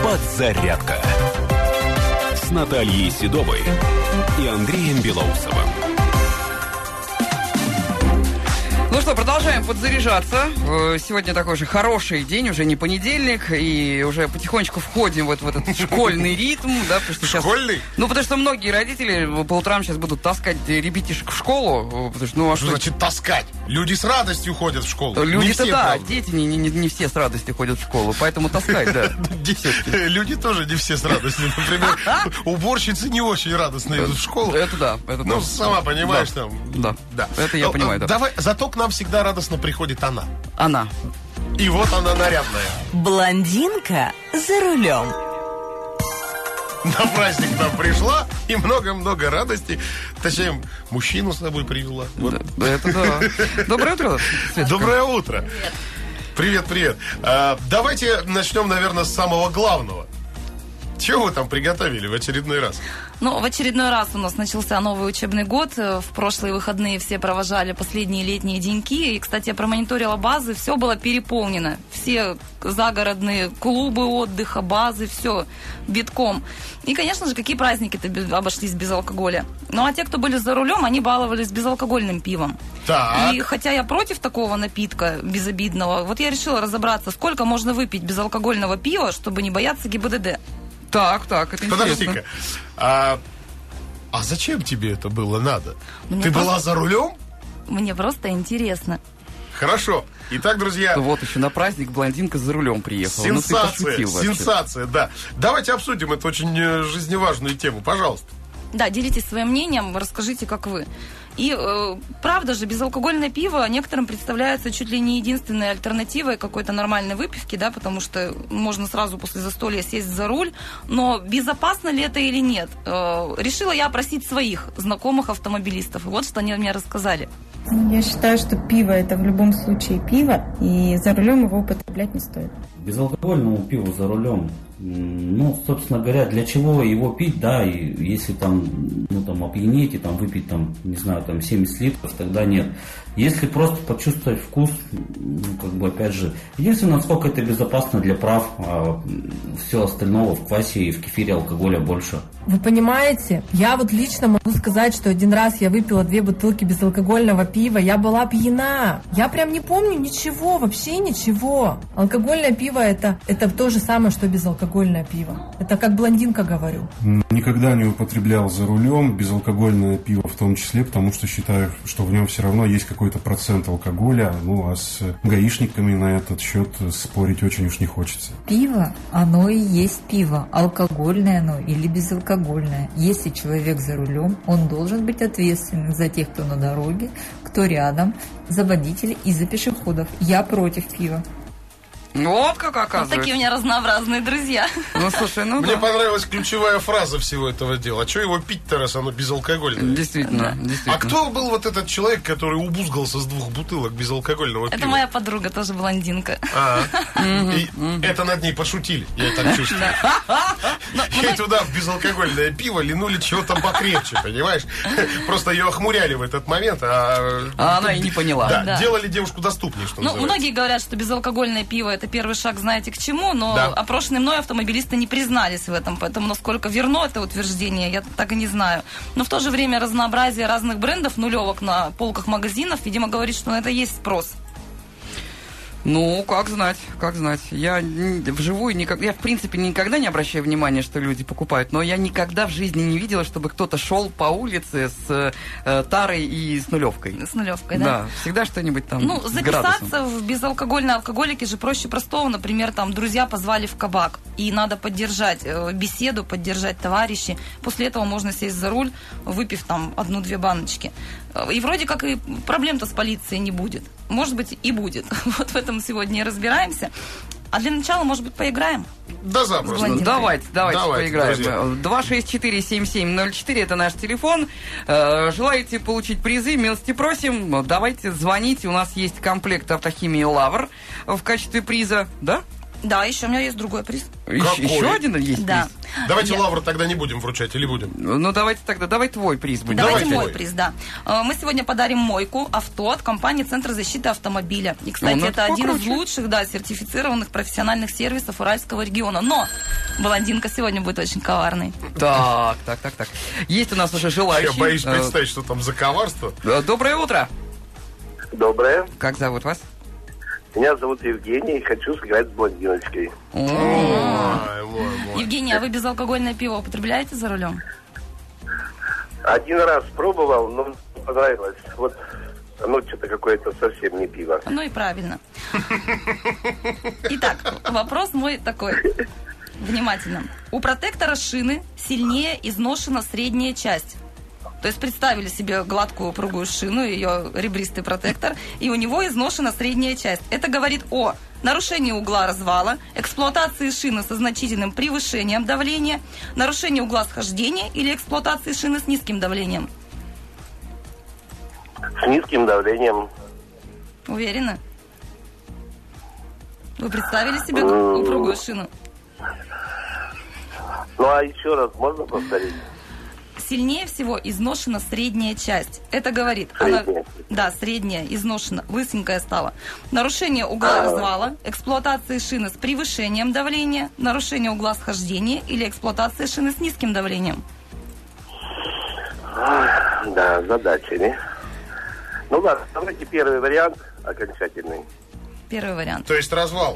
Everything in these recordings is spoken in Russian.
Подзарядка с Натальей Седовой и Андреем Белоусовым. Ну что, продолжаем подзаряжаться. Сегодня такой же хороший день, уже не понедельник, и уже потихонечку входим вот в этот школьный ритм, да, потому что сейчас... Школьный? Ну, потому что многие родители по утрам сейчас будут таскать ребятишек в школу, потому что, ну, а что значит таскать? Люди с радостью ходят в школу. Люди-то да, дети не все с радостью ходят в школу, поэтому таскать, да. Люди тоже не все с радостью. Например, уборщицы не очень радостно идут в школу. Это да. Ну, сама понимаешь, там... Да, это я понимаю, да. Давай, зато к нам всегда радостно приходит она. Она. И вот она нарядная. Блондинка за рулем. На праздник нам пришла и много-много радости. Точнее, мужчину с собой привела. Вот. Да, это да. Доброе утро, Светочка. Доброе утро. Привет. Давайте начнем, наверное, с самого главного. Чего вы там приготовили в очередной раз? Ну, в очередной раз у нас начался новый учебный год. В прошлые выходные все провожали последние летние деньки. И, кстати, я промониторила базы, все было переполнено. Все загородные клубы отдыха, базы, все битком. И, конечно же, какие праздники-то обошлись без алкоголя. Ну, а те, кто были за рулем, они баловались безалкогольным пивом. Так. И хотя я против такого напитка безобидного, вот я решила разобраться, сколько можно выпить безалкогольного пива, чтобы не бояться ГИБДД. Так, это интересно. Подожди-ка. А зачем тебе это было надо? Ты была за рулем? Мне просто интересно. Хорошо. Итак, друзья... Вот еще на праздник блондинка за рулем приехала. Сенсация, да. Давайте обсудим эту очень жизневажную тему, пожалуйста. Да, делитесь своим мнением, расскажите, как вы. И правда же, безалкогольное пиво некоторым представляется чуть ли не единственной альтернативой какой-то нормальной выпивки, да, потому что можно сразу после застолья сесть за руль, но безопасно ли это или нет? Решила я опросить своих знакомых автомобилистов, и вот что они мне рассказали. Я считаю, что пиво – это в любом случае пиво, и за рулем его употреблять не стоит. Безалкогольному пиву за рулем, ну, собственно говоря, для чего его пить, да, и если там, ну, там, опьянеть и там выпить, там, не знаю, там, 70 литров, тогда нет. Если просто почувствовать вкус, ну, как бы, опять же, единственное, насколько это безопасно для прав, а все остального в квасе и в кефире алкоголя больше. Вы понимаете, я вот лично могу сказать, что один раз я выпила 2 бутылки безалкогольного пива, я была пьяна. Я прям не помню ничего, вообще ничего. Алкогольное пиво это то же самое, что безалкогольное пиво. Это как блондинка говорю. Никогда не употреблял за рулем безалкогольное пиво в том числе, потому что считаю, что в нем все равно есть какой-то процент алкоголя, ну а с гаишниками на этот счет спорить очень уж не хочется. Пиво, оно и есть пиво, алкогольное оно или безалкогольное. Если человек за рулем, он должен быть ответственным за тех, кто на дороге, кто рядом, за водителей и за пешеходов. Я против пива. Вот как оказывается. Вот такие у меня разнообразные друзья. Ну, слушай, Мне понравилась ключевая фраза всего этого дела. А что его пить-то, раз оно безалкогольное? Действительно. А кто был вот этот человек, который убузгался с 2 бутылок безалкогольного пива? Это моя подруга, тоже блондинка. И это над ней пошутили, я так чувствую. Ей туда в безалкогольное пиво линули чего-то покрепче, понимаешь? Просто ее охмуряли в этот момент, а она и не поняла. Да, делали девушку доступнее, что называется. Многие говорят, что безалкогольное пиво это первый шаг, знаете, к чему, но опрошенные мной автомобилисты не признались в этом, поэтому насколько верно это утверждение, я так и не знаю. Но в то же время разнообразие разных брендов нулевок на полках магазинов, видимо, говорит, что на это есть спрос. Ну, как знать. Я вживую никогда, я в принципе никогда не обращаю внимания, что люди покупают, но я никогда в жизни не видела, чтобы кто-то шел по улице с тарой и с нулевкой. С нулевкой, да? Да, всегда что-нибудь там. Ну, записаться в безалкогольные алкоголики же проще простого. Например, там друзья позвали в кабак, и надо поддержать беседу, поддержать товарищей. После этого можно сесть за руль, выпив там 1-2 баночки. И вроде как и проблем-то с полицией не будет. Может быть, и будет. Вот в этом сегодня и разбираемся. А для начала, может быть, поиграем? Да, запросто. Давайте поиграем. 264-7704 это наш телефон. Желаете получить призы, милости просим. Давайте, звоните. У нас есть комплект автохимии «Лавр» в качестве приза. Да? Да, еще у меня есть другой приз. Еще один есть приз? Давайте «Лавр» тогда не будем вручать, или будем? Ну, давайте тогда, давай твой приз будем. Давайте мой приз, да. Мы сегодня подарим мойку авто от компании «Центр защиты автомобиля». И, кстати, это один из лучших, сертифицированных профессиональных сервисов Уральского региона. Но Блондинка сегодня будет очень коварной. Так. Есть у нас уже желающие. Я боюсь представить, что там за коварство. Доброе утро. Доброе. Как зовут вас? Меня зовут Евгений, и хочу сыграть с блондиночкой. Евгений, а вы безалкогольное пиво употребляете за рулем? Один раз пробовал, но не понравилось. Вот оно что-то какое-то совсем не пиво. Ну и правильно. Итак, вопрос мой такой. Внимательно. У протектора шины сильнее изношена средняя часть. То есть представили себе гладкую упругую шину, ее ребристый протектор, и у него изношена средняя часть. Это говорит о нарушении угла развала, эксплуатации шины со значительным превышением давления, нарушении угла схождения или эксплуатации шины с низким давлением. С низким давлением. Уверены? Вы представили себе упругую шину? Ну а еще раз можно повторить? Сильнее всего изношена средняя часть. Это говорит, средняя, изношена, лысенькая стала. Нарушение угла развала, эксплуатации шины с превышением давления, нарушение угла схождения или эксплуатация шины с низким давлением. Да, задачами. Ну ладно, давайте первый вариант окончательный. Первый вариант. То есть развал?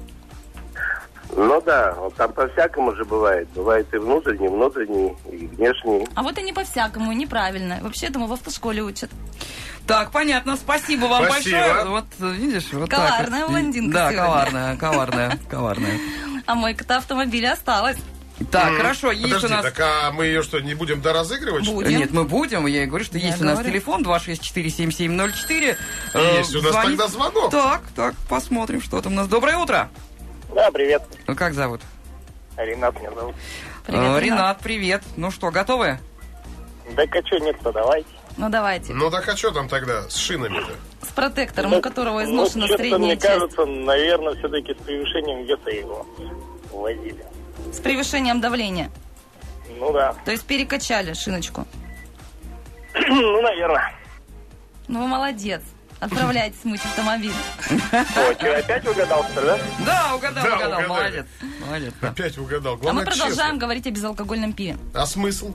Ну да, вот там по-всякому же бывает. Бывает и внутренний, и внешний. А вот и не по-всякому, неправильно. Вообще этому в автошколе учат. Так, понятно, спасибо вам большое. Вот видишь, вот коварная так. Блондинка да, сегодня. коварная. А мойка-то автомобиля осталась. Так, хорошо, есть Подожди, у нас... так а мы ее что, не будем доразыгрывать? Будем. Нет, мы будем, я и говорю, что есть у нас телефон 264-7704. Есть у нас тогда звонок. Так, посмотрим, что там у нас. Доброе утро. Да, привет. Как зовут? Ренат меня зовут. Привет, Ренат, привет. Ну что, готовы? Так а что, нет-то, давайте. Ну давайте. Ну так а что там тогда с шинами-то? С протектором, у которого изношена средняя мне часть. кажется, наверное, все-таки с превышением где-то его увозили. С превышением давления. Ну да. То есть перекачали шиночку. Ну, наверное. Ну вы молодец. Отправляйтесь мыть автомобиль. О, что, опять угадал, что ли, да? Да, угадал, молодец. Да. Опять угадал. А Главное, мы продолжаем честно. говорить о безалкогольном пиве. А смысл?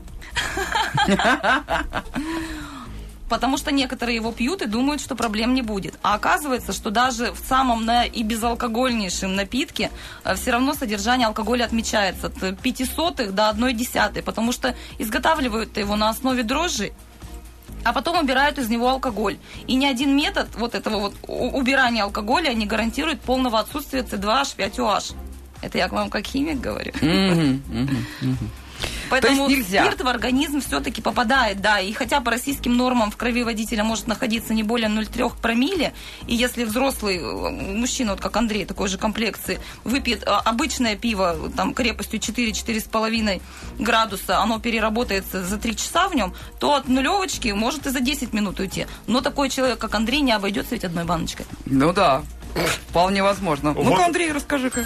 Потому что некоторые его пьют и думают, что проблем не будет. А оказывается, что даже в самом и безалкогольнейшем напитке все равно содержание алкоголя отмечается от 0,05 до 0,1, потому что изготавливают его на основе дрожжей, а потом убирают из него алкоголь. И ни один метод вот этого вот убирания алкоголя не гарантирует полного отсутствия C2H5OH. Это я к вам как химик говорю. Поэтому спирт в организм все-таки попадает, да, и хотя по российским нормам в крови водителя может находиться не более 0,3 промилле, и если взрослый мужчина, вот как Андрей, такой же комплекции, выпьет обычное пиво там крепостью 4-4,5 градуса, оно переработается за 3 часа в нем, то от нулевочки может и за 10 минут уйти. Но такой человек, как Андрей, не обойдется ведь одной баночкой. Ну да, вполне возможно. Вот. Ну-ка, Андрей, расскажи-ка.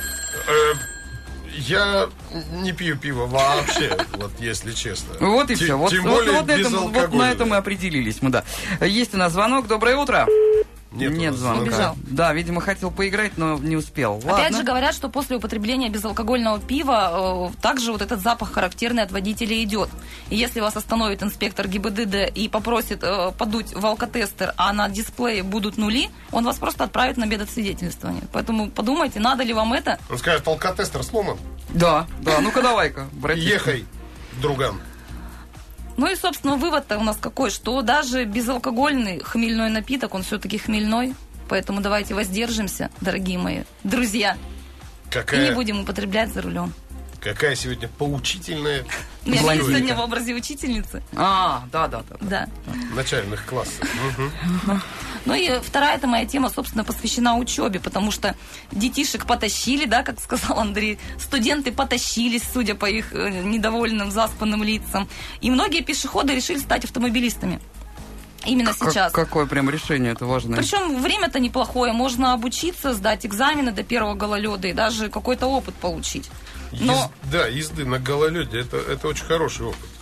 Я не пью пиво вообще, вот если честно. Вот и все. Тем более вот на этом мы определились. Мы, да. Есть у нас звонок. Доброе утро. Нет звонка. Убежал. Да, видимо, хотел поиграть, но не успел. Опять же говорят, что после употребления безалкогольного пива также вот этот запах характерный от водителя идет. И если вас остановит инспектор ГИБДД и попросит подуть в алкотестер, а на дисплее будут нули, он вас просто отправит на медосвидетельствование. Поэтому подумайте, надо ли вам это. Он скажет, алкотестер сломан. Да, ну-ка давай-ка, братишка. Ехай, друган. Ну и, собственно, вывод-то у нас какой, что даже безалкогольный хмельной напиток, он все-таки хмельной, поэтому давайте воздержимся, дорогие мои друзья, и не будем употреблять за рулем. Какая сегодня поучительная Я сегодня в образе учительницы. Да. Начальных классов. Ну и вторая эта моя тема, собственно, посвящена учебе, потому что детишек потащили, да, как сказал Андрей, студенты потащились, судя по их недовольным, заспанным лицам, и многие пешеходы решили стать автомобилистами. Именно сейчас. Какое прям решение, это важно. Причем время-то неплохое, можно обучиться, сдать экзамены до первого гололеда и даже какой-то опыт получить. Езды на гололеде, это очень хороший опыт.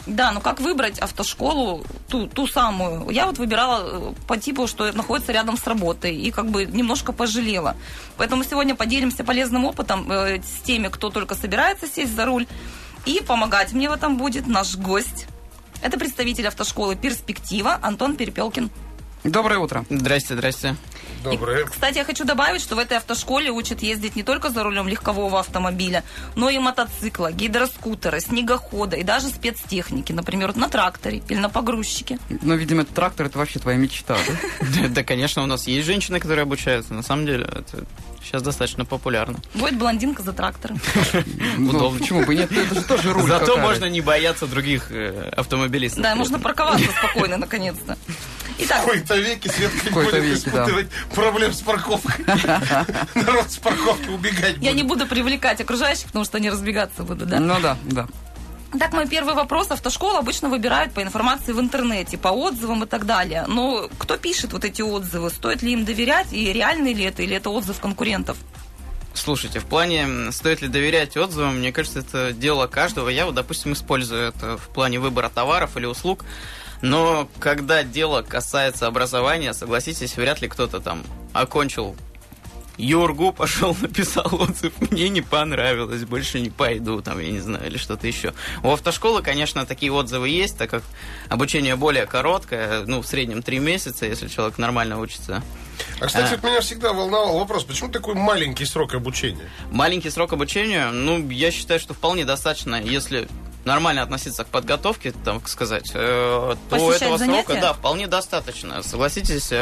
Да, но как выбрать автошколу, ту самую? Я вот выбирала по типу, что находится рядом с работой, и как бы немножко пожалела. Поэтому сегодня поделимся полезным опытом с теми, кто только собирается сесть за руль. И помогать мне в этом будет наш гость. Это представитель автошколы «Перспектива» Антон Перепелкин. Доброе утро. Здрасте. Доброе. И, кстати, я хочу добавить, что в этой автошколе учат ездить не только за рулем легкового автомобиля, но и мотоцикла, гидроскутера, снегохода и даже спецтехники, например, на тракторе или на погрузчике. Ну, видимо, трактор – это вообще твоя мечта, да? Да, конечно, у нас есть женщины, которые обучаются. На самом деле, это сейчас достаточно популярно. Будет блондинка за трактором. Удобно. Почему бы нет? Это же тоже руль. Зато можно не бояться других автомобилистов. Да, можно парковаться спокойно, наконец-то. Итак, в кои-то веки Светка не будет испытывать проблем с парковкой. Народ с парковки убегать будет. Я не буду привлекать окружающих, потому что они разбегаться будут, да? Ну да, да. Так, мой первый вопрос. Автошколу обычно выбирают по информации в интернете, по отзывам и так далее. Но кто пишет вот эти отзывы? Стоит ли им доверять? И реальный ли это? Или это отзыв конкурентов? Слушайте, в плане, стоит ли доверять отзывам, мне кажется, это дело каждого. Я вот, допустим, использую это в плане выбора товаров или услуг. Но когда дело касается образования, согласитесь, вряд ли кто-то там окончил ЮрГУ, пошел, написал отзыв, мне не понравилось, больше не пойду, там, я не знаю, или что-то еще. У автошколы, конечно, такие отзывы есть, так как обучение более короткое, ну, в среднем 3 месяца, если человек нормально учится. А, кстати, меня всегда волновал вопрос, почему такой маленький срок обучения? Маленький срок обучения, ну, я считаю, что вполне достаточно, если нормально относиться к подготовке, так сказать, то этого срока, да, вполне достаточно. Согласитесь,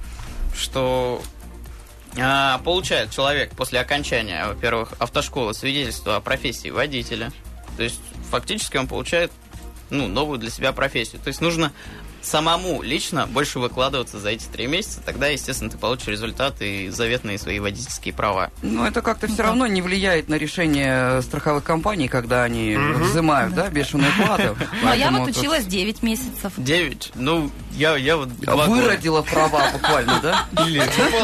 что получает человек после окончания, во-первых, автошколы свидетельство о профессии водителя. То есть фактически он получает новую для себя профессию. То есть нужно самому лично больше выкладываться за эти 3 месяца, тогда, естественно, ты получишь результаты и заветные свои водительские права. Но это как-то все равно не влияет на решение страховых компаний, когда они взимают, да, бешеную плату. Ну, а я вот училась 9 месяцев. 9? Ну, я вот... Выродила права буквально, да? Или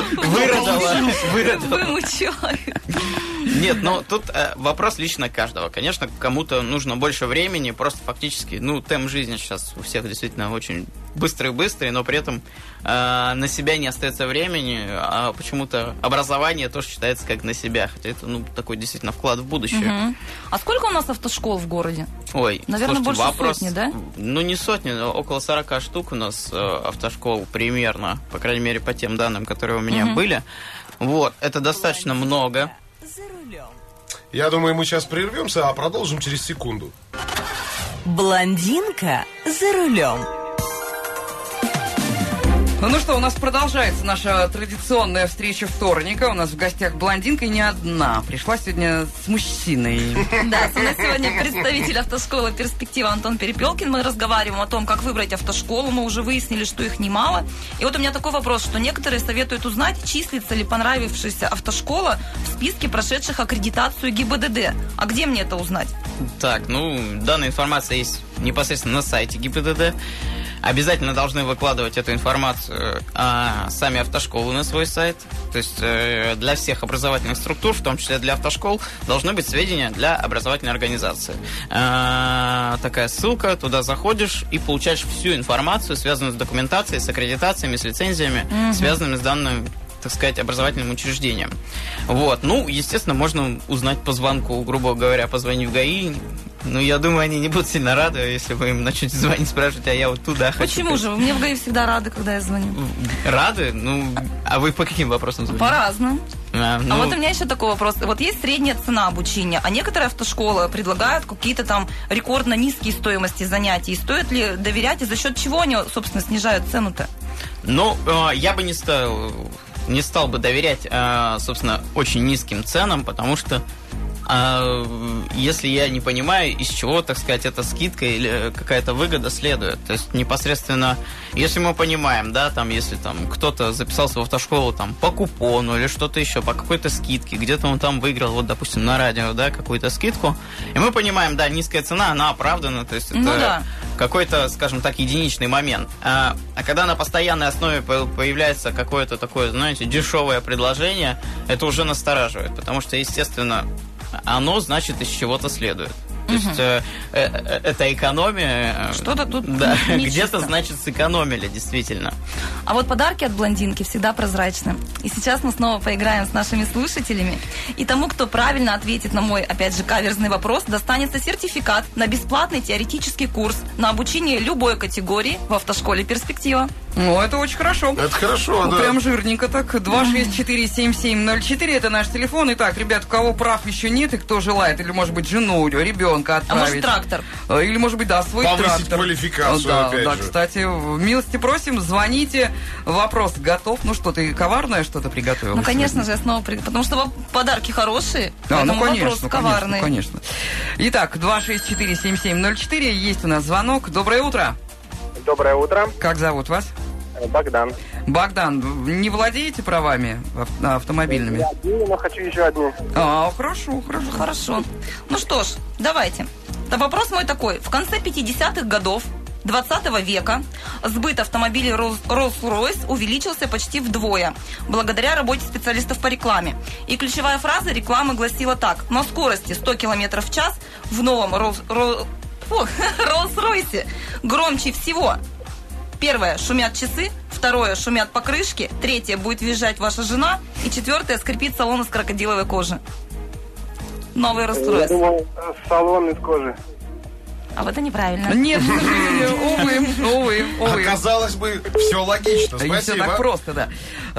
выродила. Вымучила. Нет, но тут вопрос лично каждого. Конечно, кому-то нужно больше времени, просто фактически, темп жизни сейчас у всех действительно очень быстрый, но при этом на себя не остается времени, а почему-то образование тоже считается как на себя, хотя это, такой действительно вклад в будущее. Угу. А сколько у нас автошкол в городе? Ой, наверное, слушайте, больше сотни, да? Ну, не сотни, но около 40 штук у нас автошкол примерно, по крайней мере, по тем данным, которые у меня были. Вот, это достаточно много. Я думаю, мы сейчас прервемся, а продолжим через секунду. Блондинка за рулем. Ну что, у нас продолжается наша традиционная встреча вторника. У нас в гостях блондинка и не одна. Пришла сегодня с мужчиной. Да, у нас сегодня представитель автошколы «Перспектива» Антон Перепелкин. Мы разговариваем о том, как выбрать автошколу. Мы уже выяснили, что их немало. И вот у меня такой вопрос, что некоторые советуют узнать, числится ли понравившаяся автошкола в списке прошедших аккредитацию ГИБДД. А где мне это узнать? Так, данная информация есть непосредственно на сайте ГИБДД. Обязательно должны выкладывать эту информацию сами автошколы на свой сайт. То есть для всех образовательных структур, в том числе для автошкол, должны быть сведения для образовательной организации. Такая ссылка, туда заходишь и получаешь всю информацию, связанную с документацией, с аккредитациями, с лицензиями, связанными с данным, так сказать, образовательным учреждением. Вот. Естественно, можно узнать по звонку, грубо говоря, позвонив в ГАИ. Я думаю, они не будут сильно рады, если вы им начнете звонить, спрашивать, а я вот туда хочу. Почему же? Мне в ГАИ всегда рады, когда я звоню. Рады? А вы по каким вопросам звоните? По-разному. А вот у меня еще такой вопрос. Вот есть средняя цена обучения, а некоторые автошколы предлагают какие-то там рекордно низкие стоимости занятий. Стоит ли доверять и за счет чего они, собственно, снижают цену-то? Я бы не стал бы доверять, собственно, очень низким ценам, потому что если я не понимаю, из чего, так сказать, эта скидка или какая-то выгода следует. То есть непосредственно, если мы понимаем, да, там, если там кто-то записался в автошколу там по купону или что-то еще, по какой-то скидке, где-то он там выиграл, вот, допустим, на радио, да, какую-то скидку, и мы понимаем, да, низкая цена, она оправдана, то есть это какой-то, скажем так, единичный момент. А когда на постоянной основе появляется какое-то такое, знаете, дешевое предложение, это уже настораживает, потому что, естественно, оно, значит, из чего-то следует. То есть это экономия. Что-то тут да, нечисто. Где-то, значит, сэкономили, действительно. А вот подарки от блондинки всегда прозрачны. И сейчас мы снова поиграем с нашими слушателями. И тому, кто правильно ответит на мой, опять же, каверзный вопрос, достанется сертификат на бесплатный теоретический курс на обучение любой категории в автошколе «Перспектива». Ну, это очень хорошо. Это хорошо, да. Прям жирненько так. 264-7704 это наш телефон. Итак, ребят, у кого прав еще нет и кто желает, или, может быть, жену, ребенка отправить. А может, трактор. Или, может быть, да, свой повысить трактор. Квалификацию, да, опять да, же. кстати, милости просим, звоните. Вопрос готов. Ну что, ты коварное что-то приготовила? Ну, конечно же, я снова потому что подарки хорошие, ну, поэтому конечно, вопрос коварный. Конечно. Итак, 264-7704, есть у нас звонок. Доброе утро. Доброе утро. Как зовут вас? Богдан. Богдан, не владеете правами автомобильными? Я одни, но хочу еще одну. Хорошо. Ну что ж, давайте. Да, вопрос мой такой. В конце 50-х годов 20 века сбыт автомобилей Rolls-Royce увеличился почти вдвое, благодаря работе специалистов по рекламе. И ключевая фраза рекламы гласила так: на скорости 100 км в час в новом Rolls-Royce громче всего. Первое, шумят часы. Второе, шумят покрышки. Третье, будет визжать ваша жена. И четвертое, скрипит салон из крокодиловой кожи. Новый Rolls-Royce. Я думал, салон из кожи. А вот это неправильно. Нет, увы. Казалось бы, все логично. И Спасибо. все так просто, да.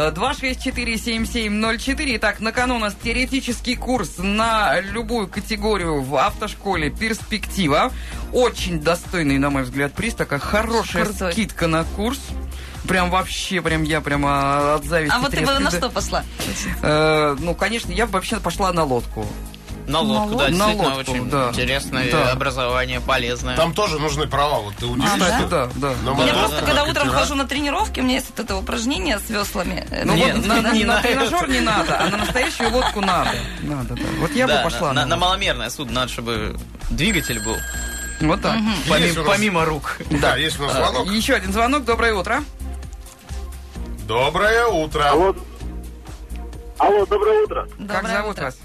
264-7704. Итак, на кону у нас теоретический курс на любую категорию в автошколе «Перспектива». Очень достойный, на мой взгляд, приз. Такая хорошая скидка на курс. Прям вообще, я прямо от зависти. А вот ты бы на что пошла? Ну, конечно, я вообще пошла на лодку. На лодку, да, действительно, лодку, очень да. интересное образование, полезное. Там тоже нужны права, вот ты удивишься. Да. Я просто, когда утром хожу на тренировки, у меня есть вот это упражнение с веслами. Ну вот на тренажер не надо, а на настоящую лодку надо. Да. Вот я бы пошла. На маломерное судно надо, чтобы двигатель был. Вот так. Помимо рук. Да, есть у нас звонок. Еще один звонок. Доброе утро. Доброе утро. Алло, доброе утро. Как зовут вас?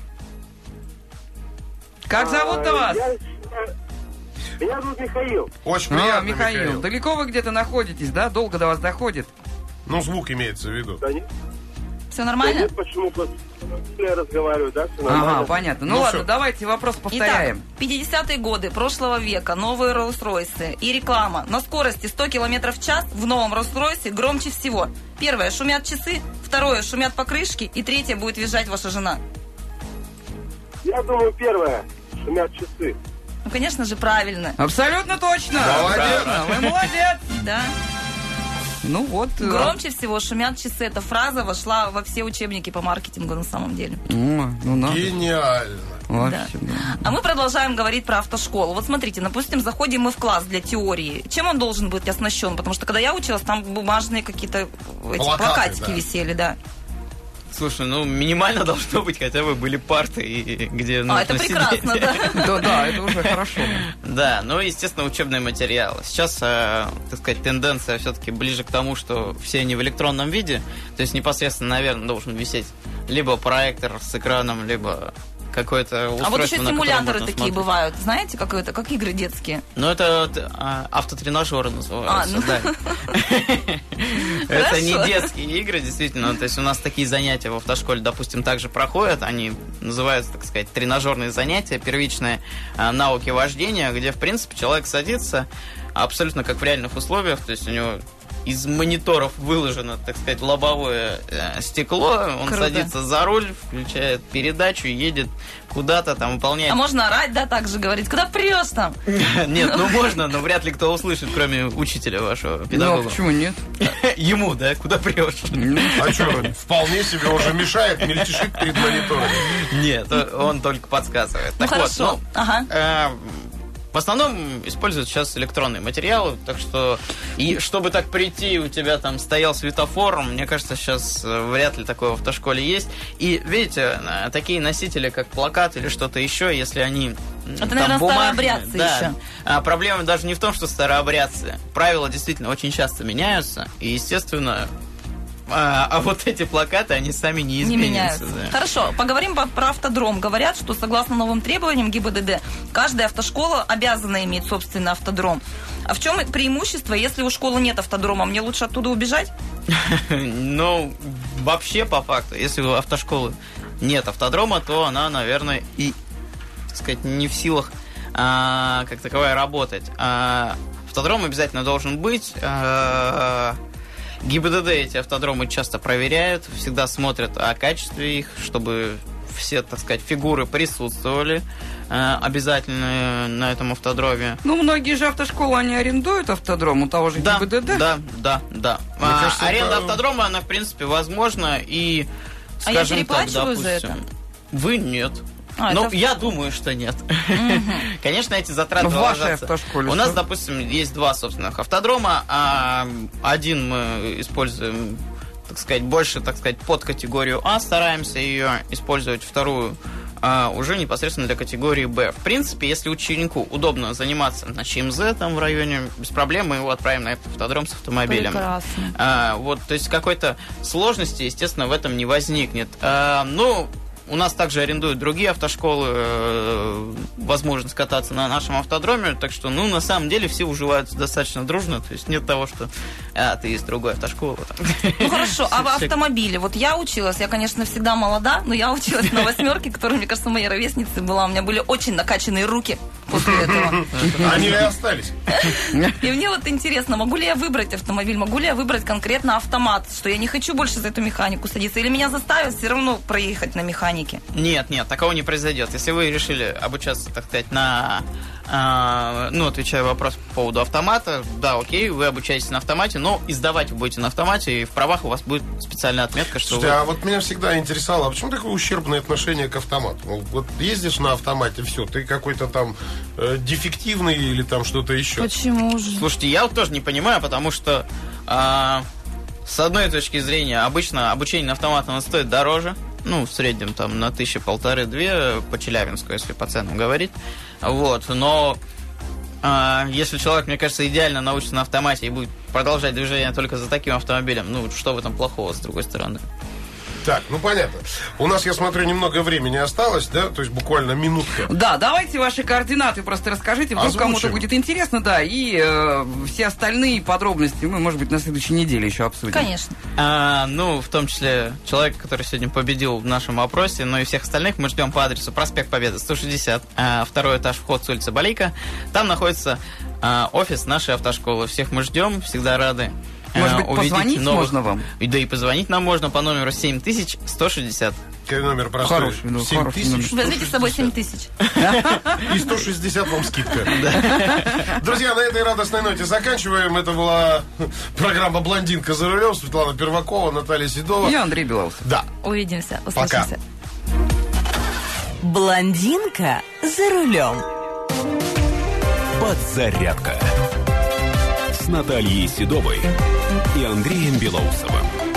Как зовут-то вас? Меня зовут Михаил. Очень приятно, Михаил. Далеко вы где-то находитесь, да? Долго до вас доходит? Ну, звук имеется в виду. Да нет. Все нормально? Да нет, почему? Я разговариваю, да? Все нормально. Ага, понятно. Ну ладно, давайте вопрос повторяем. Итак, 50-е годы прошлого века, новые Rolls-Royce и реклама. На скорости 100 км в час в новом Rolls-Royce громче всего. Первое, шумят часы. Второе, шумят покрышки. И третье, будет визжать ваша жена. Я думаю, первое, шумят часы. Ну, конечно же, правильно. Абсолютно точно. Молодец. Вы молодец. Да. Ну вот. Громче всего шумят часы. Эта фраза вошла во все учебники по маркетингу на самом деле. Гениально. Да. А мы продолжаем говорить про автошколу. Вот смотрите, допустим, заходим мы в класс для теории. Чем он должен быть оснащен? Потому что когда я училась, там бумажные какие-то плакатики висели, да. Слушай, ну минимально должно быть, хотя бы были парты, где нужно это прекрасно, сидеть. да. Да, это уже хорошо. Да, ну, естественно, учебные материалы. Сейчас, так сказать, тенденция все-таки ближе к тому, что все они в электронном виде. То есть непосредственно, наверное, должен висеть либо проектор с экраном, либо какое-то устройство, а вот еще симуляторы такие смотреть. Бывают, знаете, как игры детские. Ну, это автотренажеры называются, да. Это не детские игры, действительно. То есть у нас такие занятия в автошколе, допустим, также проходят. Они называются, так сказать, тренажерные занятия, первичные науки вождения, где, в принципе, человек садится абсолютно как в реальных условиях. То есть у него из мониторов выложено, так сказать, лобовое стекло. Он садится за руль, включает передачу, едет куда-то там, выполняет... А можно орать, да, так же говорить? Куда прешь там? Нет, ну можно, но вряд ли кто услышит, кроме учителя вашего, педагога. Ну, почему нет? Ему, да? Куда прешь? А что, вполне себе уже мешает, мельтешит перед монитором. Нет, он только подсказывает. Ну, хорошо. В основном используют сейчас электронные материалы, так что и чтобы так прийти, у тебя там стоял светофор, мне кажется, сейчас вряд ли такое в автошколе есть. И видите, такие носители, как плакат или что-то еще, если они это, наверное, старообрядцы еще. А проблема даже не в том, что старообрядцы. Правила действительно очень часто меняются, и, естественно, А вот эти плакаты, они сами не изменятся. Да. Хорошо, поговорим про автодром. Говорят, что согласно новым требованиям ГИБДД, каждая автошкола обязана иметь собственный автодром. А в чем преимущество, если у школы нет автодрома? Мне лучше оттуда убежать? Ну, вообще, по факту, если у автошколы нет автодрома, то она, наверное, и, так сказать, не в силах как таковая работать. Автодром обязательно должен быть. ГИБДД эти автодромы часто проверяют, всегда смотрят о качестве их, чтобы все, так сказать, фигуры присутствовали обязательно на этом автодроме. Ну, многие же автошколы, они арендуют автодром у того же ГИБДД. Да. Кажется, аренда автодрома, она, в принципе, возможна. И, я переплачиваю за это? Вы нет. Я думаю, что нет. Конечно, эти затраты ложатся. У нас, допустим, есть два собственных автодрома. Один мы используем, так сказать, больше, так сказать, под категорию А, стараемся ее использовать, вторую уже непосредственно для категории Б. В принципе, если ученику удобно заниматься на ЧМЗ там в районе, без проблем мы его отправим на этот автодром с автомобилем. Прекрасно. То есть какой-то сложности, естественно, в этом не возникнет. У нас также арендуют другие автошколы возможность кататься на нашем автодроме, так что, на самом деле все уживаются достаточно дружно, то есть нет того, что ты из другой автошколы. Ну хорошо, а в автомобиле? Вот я училась, я, конечно, всегда молода, но я училась на 8-ке, которая, мне кажется, моей ровесницей была, у меня были очень накачанные руки после этого. Они и остались. И мне вот интересно, могу ли я выбрать автомобиль, могу ли я выбрать конкретно автомат, что я не хочу больше за эту механику садиться, или меня заставят все равно проехать на механике? Нет, такого не произойдет. Если вы решили обучаться, так сказать, на... отвечая вопрос по поводу автомата, да, окей, вы обучаетесь на автомате, но и сдавать вы будете на автомате, и в правах у вас будет специальная отметка, что Слушайте, а вот меня всегда интересовало, а почему такое ущербное отношение к автомату? Вот ездишь на автомате, все, ты какой-то там дефективный или там что-то еще. Почему же? Слушайте, я вот тоже не понимаю, потому что с одной точки зрения, обычно обучение на автомат, оно стоит дороже. В среднем там на 1000-1500-2 по Челябинску, если по ценам говорить. Но если человек, мне кажется, идеально научится на автомате и будет продолжать движение только за таким автомобилем, что в этом плохого, с другой стороны? Так, понятно. У нас, я смотрю, немного времени осталось, да? То есть буквально минутка. Да, давайте ваши координаты просто расскажите, вдруг кому-то будет интересно, да, и все остальные подробности мы, может быть, на следующей неделе еще обсудим. Конечно. В том числе человек, который сегодня победил в нашем опросе, но и всех остальных мы ждем по адресу проспект Победы, 160, второй этаж, вход с улицы Балейка. Там находится офис нашей автошколы. Всех мы ждем, всегда рады. Может быть, позвонить можно вам? Да и позвонить нам можно по номеру 7160. Номер простой. Хороший, 7000. Возьмите с собой 7000. И 160 вам скидка. Друзья, на этой радостной ноте заканчиваем. Это была программа «Блондинка за рулем». Светлана Первакова, Наталья Седова. И Андрей Белоусов. Да. Увидимся, услышимся. Блондинка за рулем. Подзарядка с Натальей Седовой и Андреем Белоусовым.